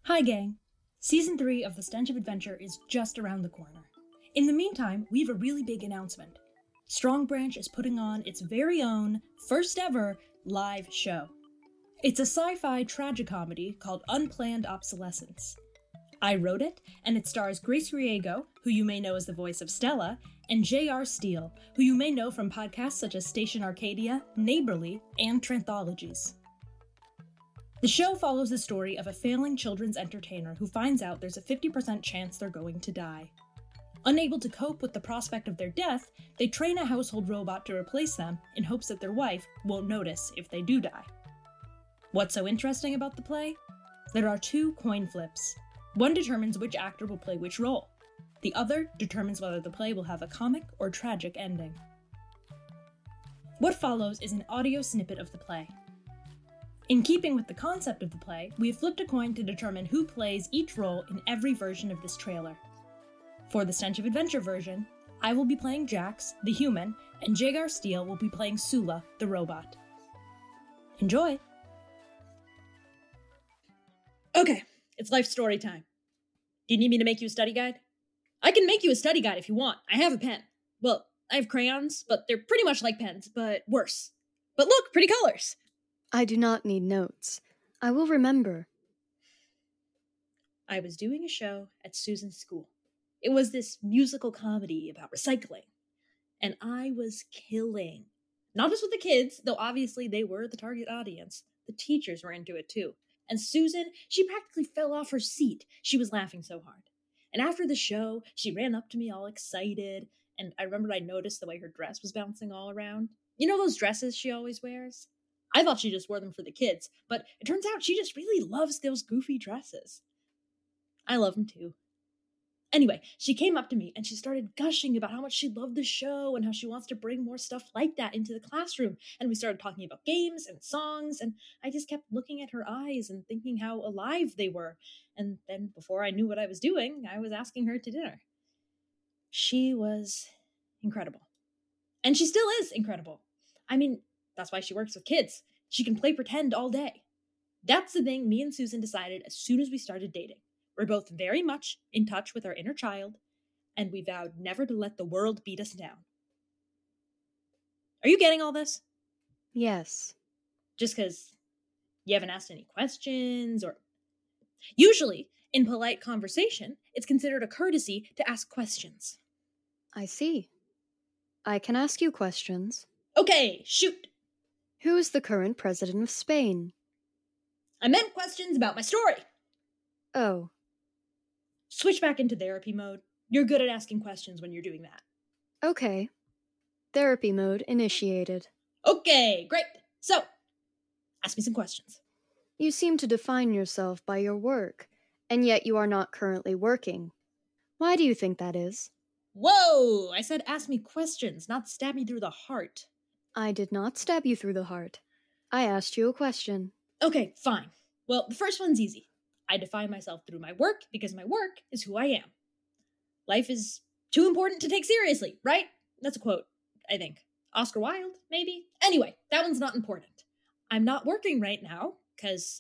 Hi, gang. Season 3 of The Stench of Adventure is just around the corner. In the meantime, we have a really big announcement. Strong Branch is putting on its very own, first ever, live show. It's a sci-fi tragicomedy called Unplanned Obsolescence. I wrote it, and it stars Grace Riego, who you may know as the voice of Stella, and J.R. Steele, who you may know from podcasts such as Station Arcadia, Neighborly, and Tranthologies. The show follows the story of a failing children's entertainer who finds out there's a 50% chance they're going to die. Unable to cope with the prospect of their death, they train a household robot to replace them in hopes that their wife won't notice if they do die. What's so interesting about the play? There are 2 coin flips. One determines which actor will play which role. The other determines whether the play will have a comic or tragic ending. What follows is an audio snippet of the play. In keeping with the concept of the play, we have flipped a coin to determine who plays each role in every version of this trailer. For the Stench of Adventure version, I will be playing Jax, the human, and J.R. Steele will be playing Sula, the robot. Enjoy! Okay, it's life story time. Do you need me to make you a study guide? I can make you a study guide if you want. I have a pen. Well, I have crayons, but they're pretty much like pens, but worse. But look, pretty colors! I do not need notes. I will remember. I was doing a show at Susan's school. It was this musical comedy about recycling. And I was killing. Not just with the kids, though obviously they were the target audience. The teachers were into it too. And Susan, she practically fell off her seat. She was laughing so hard. And after the show, she ran up to me all excited. And I remembered I noticed the way her dress was bouncing all around. You know those dresses she always wears? I thought she just wore them for the kids, but it turns out she just really loves those goofy dresses. I love them too. Anyway, she came up to me and she started gushing about how much she loved the show and how she wants to bring more stuff like that into the classroom. And we started talking about games and songs, and I just kept looking at her eyes and thinking how alive they were. And then before I knew what I was doing, I was asking her to dinner. She was incredible. And she still is incredible. I mean, that's why she works with kids. She can play pretend all day. That's the thing me and Susan decided as soon as we started dating. We're both very much in touch with our inner child, and we vowed never to let the world beat us down. Are you getting all this? Yes. Just because you haven't asked any questions, or... Usually, in polite conversation, it's considered a courtesy to ask questions. I see. I can ask you questions. Okay, shoot! Who is the current president of Spain? I meant questions about my story. Oh. Switch back into therapy mode. You're good at asking questions when you're doing that. Okay. Therapy mode initiated. Okay, great. So, ask me some questions. You seem to define yourself by your work, and yet you are not currently working. Why do you think that is? Whoa! I said ask me questions, not stab me through the heart. I did not stab you through the heart. I asked you a question. Okay, fine. Well, the first one's easy. I define myself through my work because my work is who I am. Life is too important to take seriously, right? That's a quote, I think. Oscar Wilde, maybe? Anyway, that one's not important. I'm not working right now because...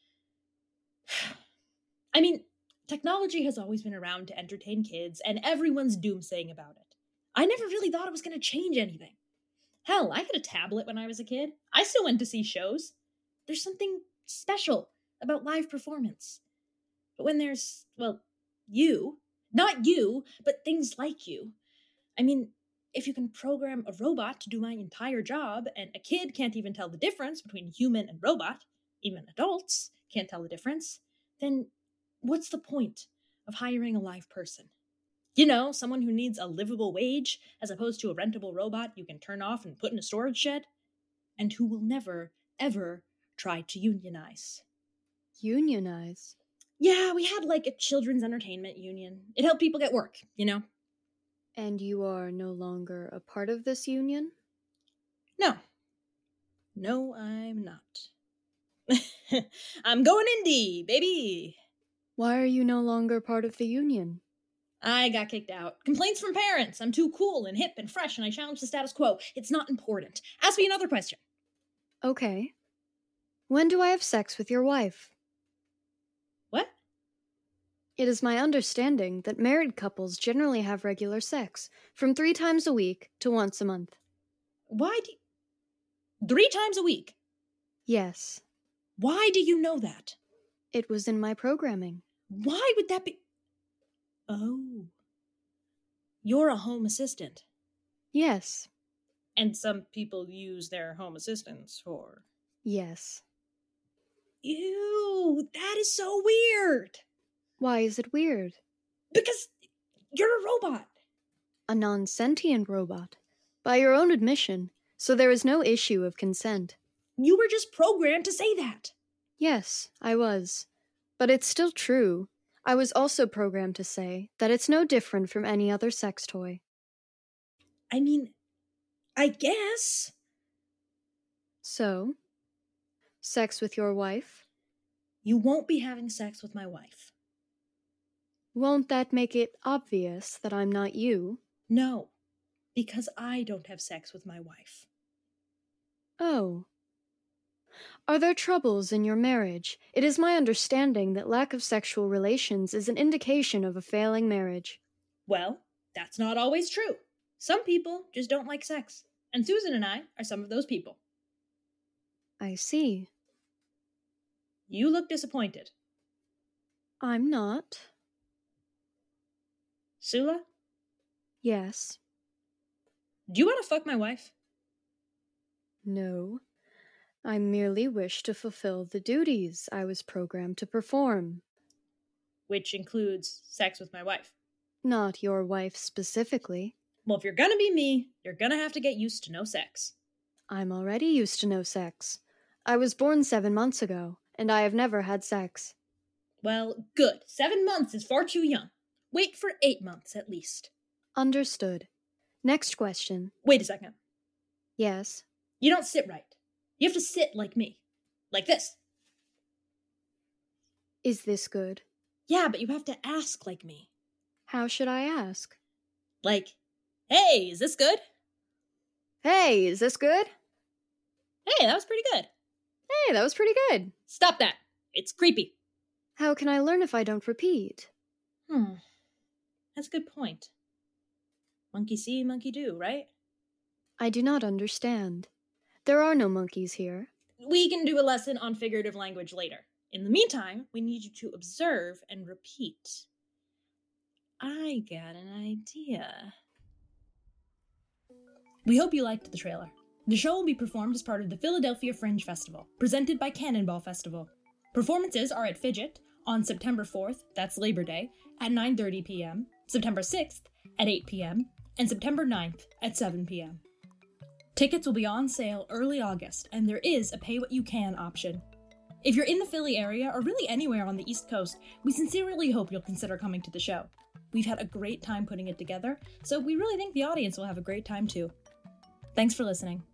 I mean, technology has always been around to entertain kids, and everyone's doomsaying about it. I never really thought it was going to change anything. Hell, I had a tablet when I was a kid. I still went to see shows. There's something special about live performance. But when there's, well, you, not you, but things like you. I mean, if you can program a robot to do my entire job, and a kid can't even tell the difference between human and robot, even adults can't tell the difference, then what's the point of hiring a live person? You know, someone who needs a livable wage as opposed to a rentable robot you can turn off and put in a storage shed, and who will never, ever try to unionize. Unionize? Yeah, we had like a children's entertainment union. It helped people get work, you know? And you are no longer a part of this union? No. No, I'm not. I'm going indie, baby! Why are you no longer part of the union? I got kicked out. Complaints from parents. I'm too cool and hip and fresh and I challenge the status quo. It's not important. Ask me another question. Okay. When do I have sex with your wife? What? It is my understanding that married couples generally have regular sex, from 3 times a week to once a month. Why do 3 times a week? Yes, Why do you know that? it was in my programming. Why would that be? Oh. You're a home assistant. Yes, And some people use their home assistants for... yes. Ew, that is so weird. Why is it weird? Because you're a robot. A non-sentient robot. By your own admission, so there is no issue of consent. You were just programmed to say that. Yes, I was. But it's still true. I was also programmed to say that it's no different from any other sex toy. I mean, I guess. So, sex with your wife? You won't be having sex with my wife. Won't that make it obvious that I'm not you? No, because I don't have sex with my wife. Oh. Are there troubles in your marriage? It is my understanding that lack of sexual relations is an indication of a failing marriage. Well, that's not always true. Some people just don't like sex, and Susan and I are some of those people. I see. You look disappointed. I'm not. Sula, Yes. do you want to fuck my wife? No. I merely wish to fulfill the duties I was programmed to perform. Which includes sex with my wife. Not your wife specifically. Well, if you're gonna be me, you're gonna have to get used to no sex. I'm already used to no sex. I was born 7 months ago, and I have never had sex. Well, good. 7 months is far too young. Wait for 8 months at least. Understood. Next question. Wait a second. Yes. You don't sit right. You have to sit like me. Like this. Is this good? Yeah, but you have to ask like me. How should I ask? Like, hey, is this good? Hey, is this good? Hey, that was pretty good. Hey, that was pretty good. Stop that. It's creepy. How can I learn if I don't repeat? That's a good point. Monkey see, monkey do, right? I do not understand. There are no monkeys here. We can do a lesson on figurative language later. In the meantime, we need you to observe and repeat. I got an idea. We hope you liked the trailer. The show will be performed as part of the Philadelphia Fringe Festival, presented by Cannonball Festival. Performances are at Fidget on September 4th, that's Labor Day, at 9:30 p.m., September 6th at 8 p.m., and September 9th at 7 p.m. Tickets will be on sale early August, and there is a pay-what-you-can option. If you're in the Philly area, or really anywhere on the East Coast, we sincerely hope you'll consider coming to the show. We've had a great time putting it together, so we really think the audience will have a great time too. Thanks for listening.